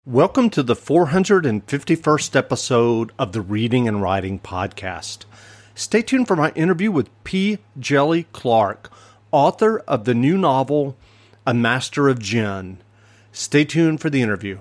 Welcome to the 451st episode of the Reading and Writing Podcast. Stay tuned for my interview with P. Djeli Clark, author of the new novel, A Master of Djinn. Stay tuned for the interview.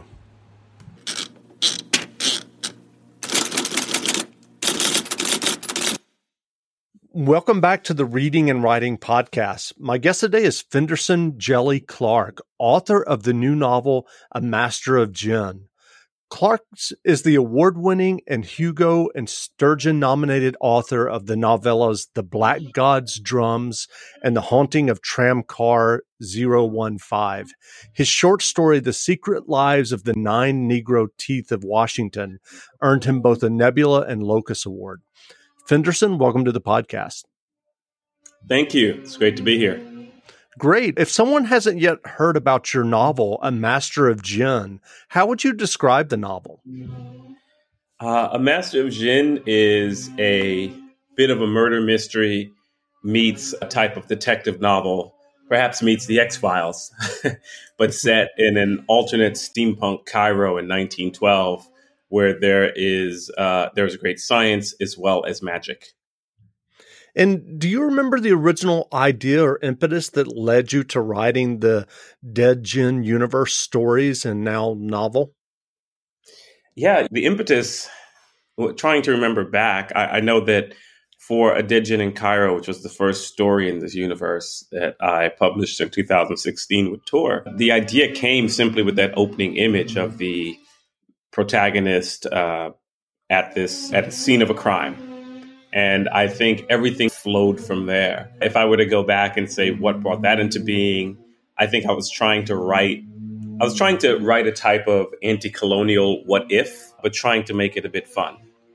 Welcome back to the Reading and Writing Podcast. My guest today is Fenderson Djeli Clark, author of the new novel, A Master of Djinn. Clark is the award-winning and Hugo and Sturgeon-nominated author of the novellas The Black God's Drums and The Haunting of Tramcar 015. His short story, The Secret Lives of the Nine Negro Teeth of Washington, earned him both a Nebula and Locus Award. Fenderson, welcome to the podcast. Thank you. It's great to be here. Great. If someone hasn't yet heard about your novel, A Master of Djinn, how would you describe the novel? A Master of Djinn is a bit of a murder mystery meets a type of detective novel, perhaps meets The X-Files, but set in an alternate steampunk Cairo in 1912, where there's great science as well as magic. And do you remember the original idea or impetus that led you to writing the Dead Djinn universe stories and now novel? Yeah, the impetus, trying to remember back, I know that for A Dead Djinn in Cairo, which was the first story in this universe that I published in 2016 with Tor, the idea came simply with that opening image of the protagonist at a scene of a crime. And I think everything flowed from there. If I were to go back and say what brought that into being, I think I was trying to write a type of anti-colonial what if, but trying to make it a bit fun.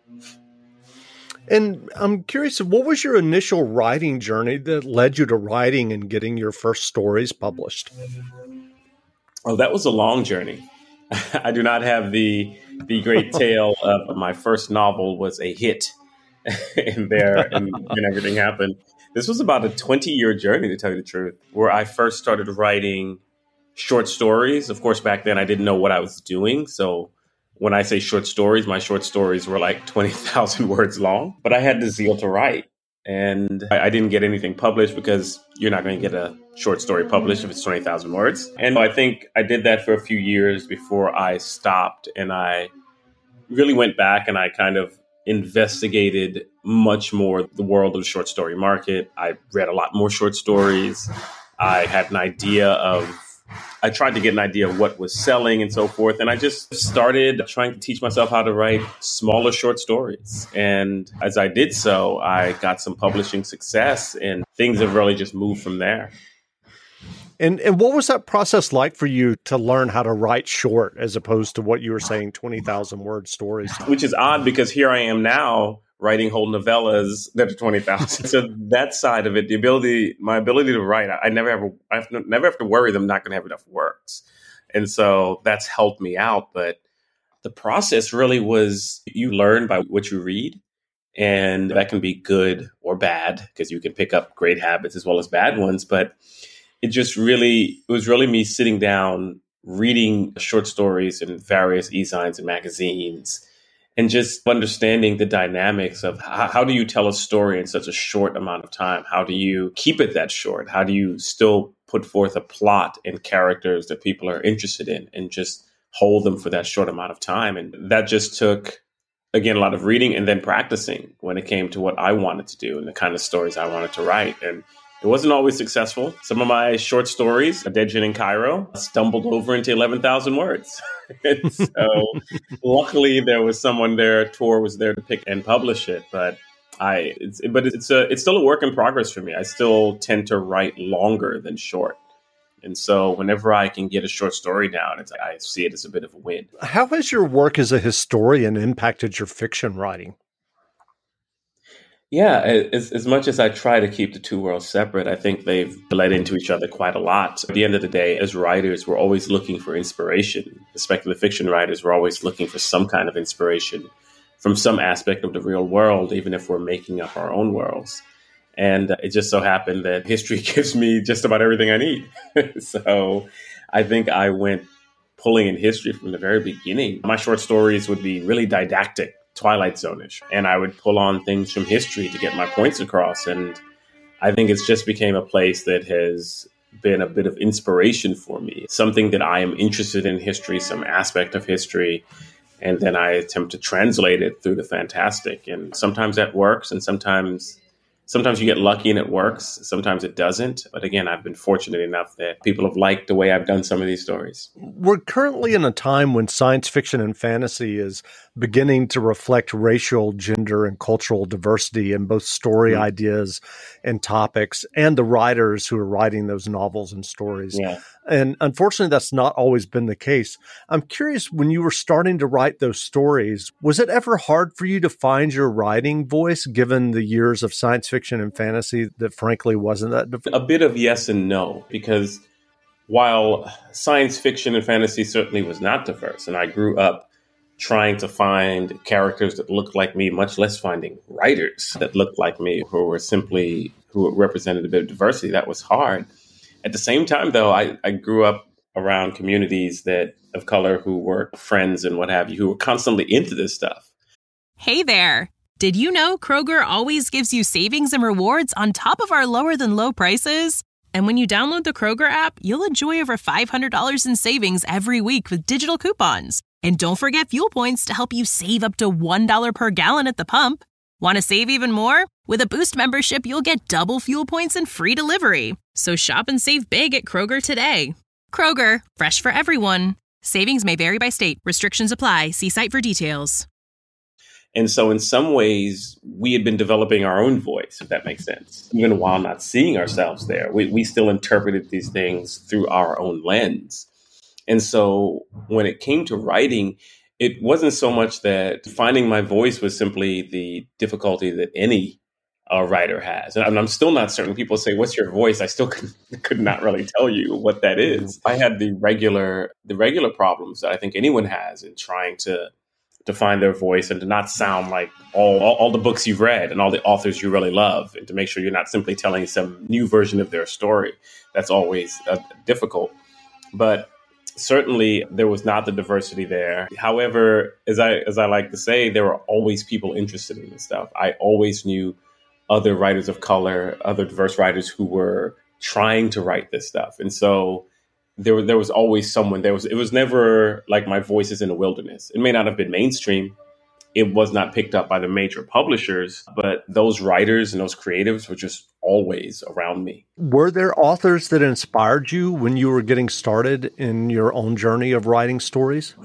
And I'm curious, what was your initial writing journey that led you to writing and getting your first stories published? Oh, that was a long journey. I do not have the great tale of my first novel was a hit and everything happened. This was about a 20-year journey, to tell you the truth, where I first started writing short stories. Of course, back then I didn't know what I was doing. So when I say short stories, my short stories were like 20,000 words long, but I had the zeal to write. And I didn't get anything published because you're not going to get a short story published if it's 20,000 words. And I think I did that for a few years before I stopped. And I really went back and I kind of investigated much more the world of the short story market. I read a lot more short stories. I tried to get an idea of what was selling and so forth. And I just started trying to teach myself how to write smaller short stories. And as I did so, I got some publishing success and things have really just moved from there. And what was that process like for you to learn how to write short as opposed to what you were saying, 20,000 word stories? Which is odd because here I am now writing whole novellas that are 20,000. So that side of it, my ability to write, I never have to worry that I'm not going to have enough words. And so that's helped me out. But the process really was you learn by what you read. And that can be good or bad because you can pick up great habits as well as bad ones. But it was really me sitting down, reading short stories in various e-zines and magazines, and just understanding the dynamics of how do you tell a story in such a short amount of time? How do you keep it that short? How do you still put forth a plot and characters that people are interested in and just hold them for that short amount of time? And that just took, again, a lot of reading and then practicing when it came to what I wanted to do and the kind of stories I wanted to write. And it wasn't always successful. Some of my short stories, A Dead Djinn in Cairo, stumbled over into 11,000 words. And so luckily there was someone there, Tor was there to pick and publish it. But it's still a work in progress for me. I still tend to write longer than short. And so whenever I can get a short story down, I see it as a bit of a win. How has your work as a historian impacted your fiction writing? Yeah, as much as I try to keep the two worlds separate, I think they've bled into each other quite a lot. At the end of the day, as writers, we're always looking for inspiration. The speculative fiction writers, we're always looking for some kind of inspiration from some aspect of the real world, even if we're making up our own worlds. And it just so happened that history gives me just about everything I need. So I think I went pulling in history from the very beginning. My short stories would be really didactic, Twilight Zone-ish, and I would pull on things from history to get my points across. And I think it's just became a place that has been a bit of inspiration for me, something that I am interested in history, some aspect of history, and then I attempt to translate it through the fantastic. And sometimes that works, and sometimes you get lucky and it works. Sometimes it doesn't. But again, I've been fortunate enough that people have liked the way I've done some of these stories. We're currently in a time when science fiction and fantasy is beginning to reflect racial, gender, and cultural diversity in both story ideas and topics, and the writers who are writing those novels and stories. Yeah. And unfortunately, that's not always been the case. I'm curious, when you were starting to write those stories, was it ever hard for you to find your writing voice, given the years of science fiction and fantasy that frankly wasn't that diverse? A bit of yes and no, because while science fiction and fantasy certainly was not diverse, and I grew up trying to find characters that looked like me, much less finding writers that looked like me, who represented a bit of diversity, that was hard. At the same time, though, I grew up around communities of color who were friends and what have you, who were constantly into this stuff. Hey there. Did you know Kroger always gives you savings and rewards on top of our lower than low prices? And when you download the Kroger app, you'll enjoy over $500 in savings every week with digital coupons. And don't forget fuel points to help you save up to $1 per gallon at the pump. Want to save even more? With a Boost membership, you'll get double fuel points and free delivery. So shop and save big at Kroger today. Kroger, fresh for everyone. Savings may vary by state. Restrictions apply. See site for details. And so in some ways, we had been developing our own voice, if that makes sense. Even while not seeing ourselves there, we still interpreted these things through our own lens. And so when it came to writing, it wasn't so much that finding my voice was simply the difficulty that any writer has. And I'm still not certain. People say, what's your voice? I still could not really tell you what that is. I had the regular problems that I think anyone has in trying to find their voice and to not sound like all the books you've read and all the authors you really love, and to make sure you're not simply telling some new version of their story. That's always difficult. But certainly there was not the diversity there. However, as I like to say, there were always people interested in this stuff. I always knew other writers of color, other diverse writers who were trying to write this stuff. And so there was always someone. It was never like my voice is in the wilderness. It may not have been mainstream. It was not picked up by the major publishers, but those writers and those creatives were just always around me. Were there authors that inspired you when you were getting started in your own journey of writing stories?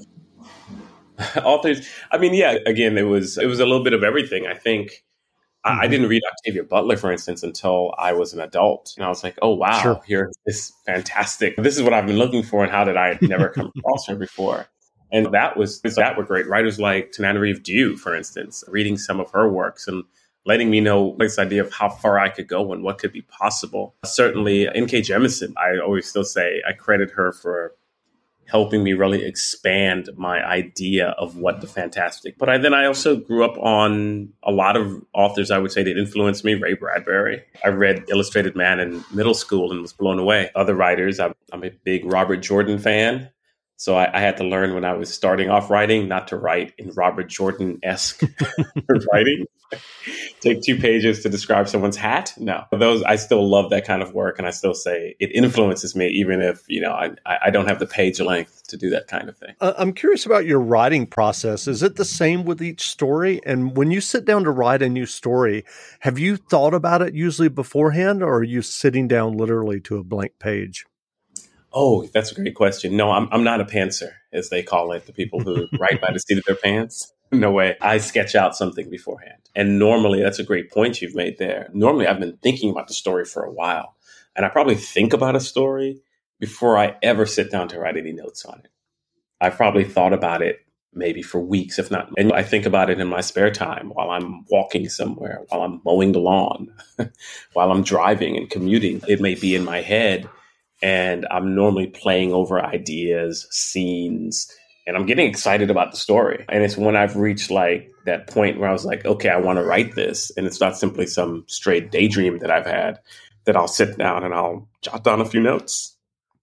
Authors, I mean, yeah, again, it was a little bit of everything. I think I didn't read Octavia Butler, for instance, until I was an adult. And I was like, oh, wow, sure. Here's this fantastic. This is what I've been looking for. And how did I never come across her before? And that were great. Writers like Tananarive Due, for instance, reading some of her works and letting me know this idea of how far I could go and what could be possible. Certainly, N.K. Jemisin, I always still say I credit her for helping me really expand my idea of what the fantastic. But I also grew up on a lot of authors I would say that influenced me. Ray Bradbury. I read Illustrated Man in middle school and was blown away. Other writers, I'm a big Robert Jordan fan. So I had to learn when I was starting off writing not to write in Robert Jordan-esque writing. Take 2 pages to describe someone's hat. No, I still love that kind of work. And I still say it influences me, even if, I don't have the page length to do that kind of thing. I'm curious about your writing process. Is it the same with each story? And when you sit down to write a new story, have you thought about it usually beforehand, or are you sitting down literally to a blank page? Oh, that's a great question. No, I'm not a pantser, as they call it, the people who write by the seat of their pants. No way. I sketch out something beforehand. And normally, that's a great point you've made there. Normally, I've been thinking about the story for a while. And I probably think about a story before I ever sit down to write any notes on it. I've probably thought about it maybe for weeks, if not. And I think about it in my spare time while I'm walking somewhere, while I'm mowing the lawn, while I'm driving and commuting. It may be in my head. And I'm normally playing over ideas, scenes, and I'm getting excited about the story. And it's when I've reached like that point where I was like, okay, I want to write this. And it's not simply some straight daydream that I've had, that I'll sit down and I'll jot down a few notes.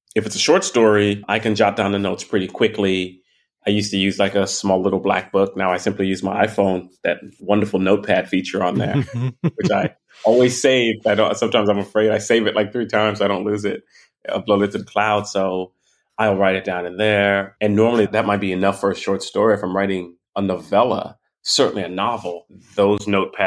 If it's a short story, I can jot down the notes pretty quickly. I used to use like a small little black book. Now I simply use my iPhone, that wonderful notepad feature on there, which I always save. Sometimes I'm afraid I save it like 3 times. So I don't lose it, upload it to the cloud. So I'll write it down in there. And normally that might be enough for a short story. If I'm writing a novella, certainly a novel, those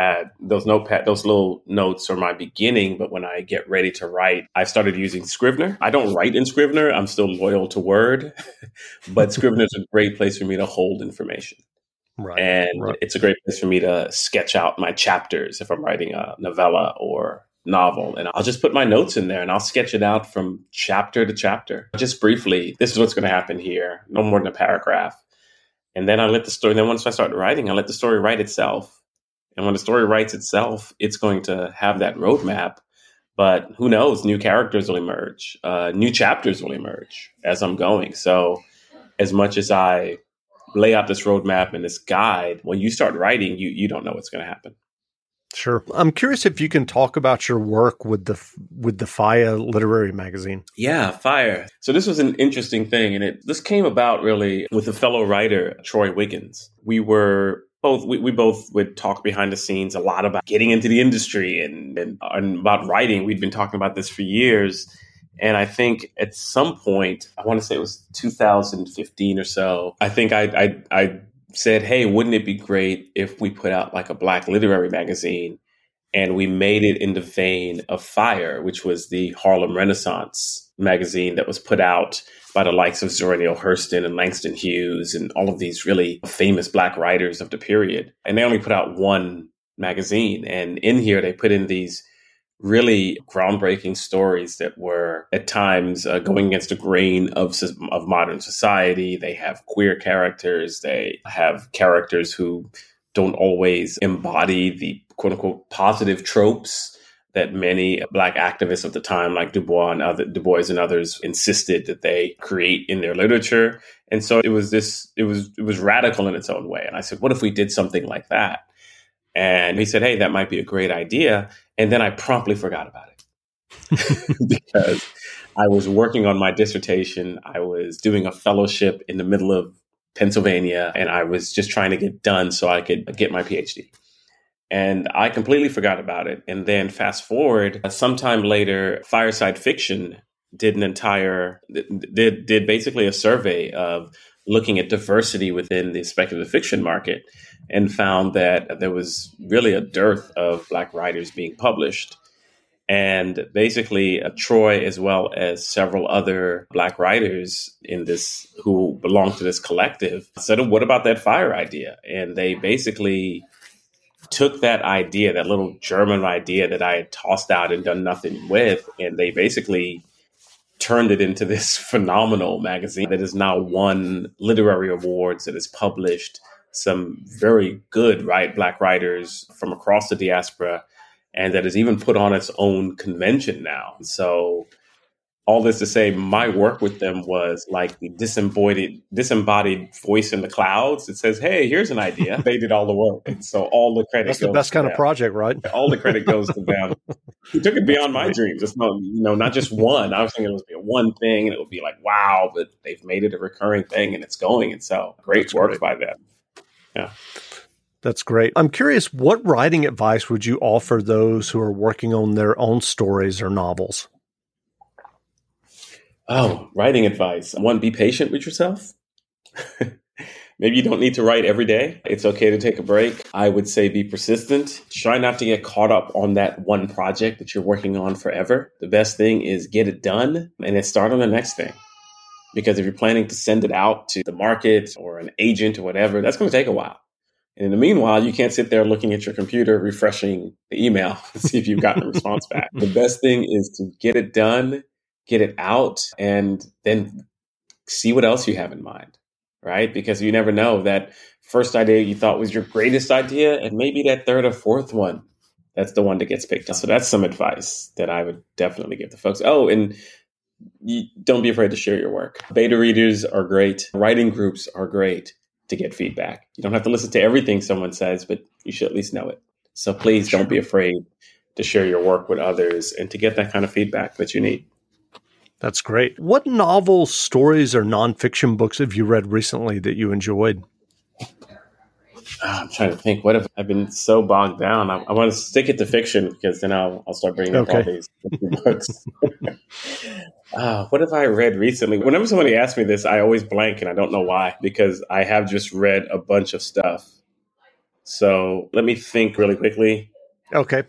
little notes are my beginning. But when I get ready to write, I've started using Scrivener. I don't write in Scrivener. I'm still loyal to Word, but Scrivener is a great place for me to hold information. Right. And it's a great place for me to sketch out my chapters if I'm writing a novella or novel. And I'll just put my notes in there and I'll sketch it out from chapter to chapter. Just briefly, this is what's going to happen here. No more than a paragraph. And then I let the story, then once I start writing, I let the story write itself. And when the story writes itself, it's going to have that roadmap. But who knows, new characters will emerge, new chapters will emerge as I'm going. So as much as I lay out this roadmap and this guide, when you start writing, you don't know what's going to happen. Sure. I'm curious if you can talk about your work with the FIRE literary magazine. Yeah, FIRE. So this was an interesting thing. And this came about really with a fellow writer, Troy Wiggins. We both would talk behind the scenes a lot about getting into the industry and about writing. We'd been talking about this for years. And I think at some point, I want to say it was 2015 or so, I think I said, hey, wouldn't it be great if we put out like a Black literary magazine and we made it in the vein of FIRE, which was the Harlem Renaissance magazine that was put out by the likes of Zora Neale Hurston and Langston Hughes and all of these really famous Black writers of the period. And they only put out one magazine. And in here, they put in these really groundbreaking stories that were at times going against the grain of modern society. They have queer characters. They have characters who don't always embody the quote unquote positive tropes that many Black activists of the time, like Du Bois and others, insisted that they create in their literature. And so it was radical in its own way. And I said, what if we did something like that? And he said, hey, that might be a great idea. And then I promptly forgot about it because I was working on my dissertation. I was doing a fellowship in the middle of Pennsylvania, and I was just trying to get done so I could get my PhD. And I completely forgot about it. And then fast forward, sometime later, Fireside Fiction did basically a survey of looking at diversity within the speculative fiction market and found that there was really a dearth of Black writers being published. And basically, Troy, as well as several other Black writers in this who belong to this collective, said, what about that FIRE idea? And they basically took that idea, that little German idea that I had tossed out and done nothing with, and they basically turned it into this phenomenal magazine that has now won literary awards, that has published some very good Black writers from across the diaspora, and that has even put on its own convention now. So all this to say, my work with them was like the disembodied voice in the clouds. It says, hey, here's an idea. They did all the work. And so all the credit That's the best kind of project, right? All the credit goes to them. He took it beyond my dreams. It's not just one. I was thinking it would be one thing and it would be like, wow, but they've made it a recurring thing and it's going. And so great work by them. Yeah. That's great. I'm curious, what writing advice would you offer those who are working on their own stories or novels? Oh, writing advice. One, be patient with yourself. Maybe you don't need to write every day. It's okay to take a break. I would say be persistent. Try not to get caught up on that one project that you're working on forever. The best thing is get it done and then start on the next thing. Because if you're planning to send it out to the market or an agent or whatever, that's going to take a while. And in the meanwhile, you can't sit there looking at your computer, refreshing the email to see if you've gotten a response back. The best thing is to get it done, get it out, and then see what else you have in mind, right? Because you never know, that first idea you thought was your greatest idea, and maybe that third or fourth one, that's the one that gets picked up. So that's some advice that I would definitely give to folks. Oh, and don't be afraid to share your work. Beta readers are great. Writing groups are great to get feedback. You don't have to listen to everything someone says, but you should at least know it. So please don't be afraid to share your work with others and to get that kind of feedback that you need. That's great. What novels, stories, or nonfiction books have you read recently that you enjoyed? I'm trying to think. What if I've been so bogged down? I want to stick it to fiction because then I'll start bringing up all these books. What have I read recently? Whenever somebody asks me this, I always blank, and I don't know why, because I have just read a bunch of stuff. So let me think really quickly. Okay.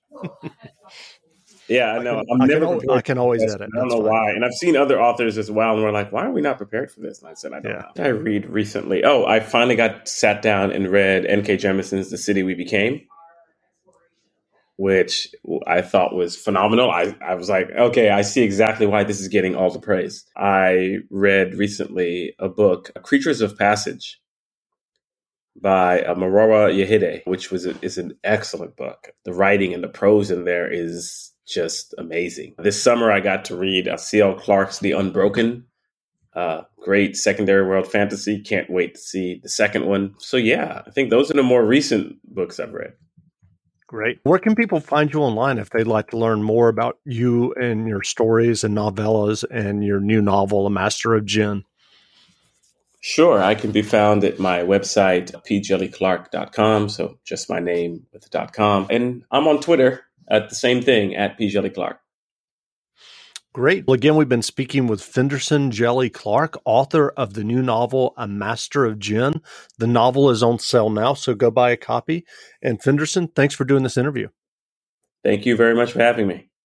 Yeah, I know. I can always edit. I don't know why. And I've seen other authors as well, and we're like, why are we not prepared for this? And I said, I don't know. What did I read recently? Oh, I finally sat down and read N.K. Jemisin's The City We Became, which I thought was phenomenal. I was like, okay, I see exactly why this is getting all the praise. I read recently a book, Creatures of Passage, by Maruo Yehide, which is an excellent book. The writing and the prose in there is just amazing. This summer, I got to read C.L. Clarke's The Unbroken. Great secondary world fantasy. Can't wait to see the second one. So yeah, I think those are the more recent books I've read. Great. Where can people find you online if they'd like to learn more about you and your stories and novellas and your new novel, A Master of Djinn? Sure. I can be found at my website, pjellyclark.com. So just my name with the .com. And I'm on Twitter at the same thing, at pjellyclark. Great. Well, again, we've been speaking with Fenderson Jelly Clark, author of the new novel, A Master of Djinn. The novel is on sale now, so go buy a copy. And Fenderson, thanks for doing this interview. Thank you very much for having me.